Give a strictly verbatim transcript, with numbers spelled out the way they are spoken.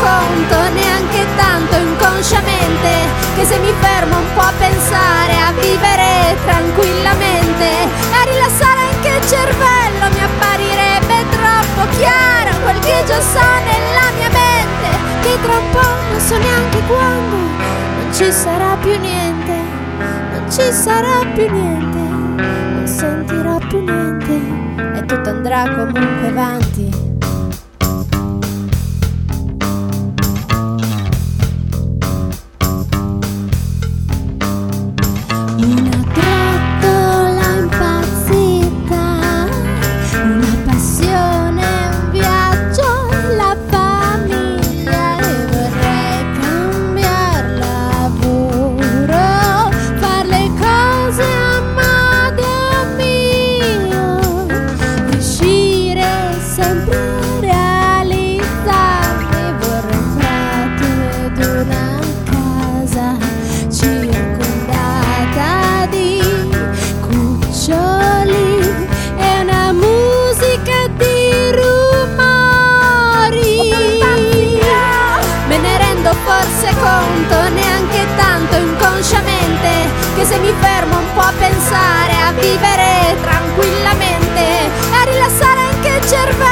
conto, neanche tanto inconsciamente, che se mi fermo un po' a pensare, a vivere tranquillamente, a rilassare anche il cervello, mi apparirebbe troppo chiaro quel che già so nella mia mente, che tra un po' non so neanche quando non ci sarà più niente, non ci sarà più niente, non sentirò più niente e tutto andrà comunque avanti. Una trottola impazzita, una passione, un viaggio, la famiglia, e vorrei cambiar lavoro, far le cose a modo mio, riuscire sempre a realizzarmi, vorrei un prato ed una casa circondata di cuccioli e una musica di rumori. Me ne rendo forse conto, neanche tanto inconsciamente, che se mi fermo un po' a pensare, a vivere tranquillamente, a rilassare anche il cervello,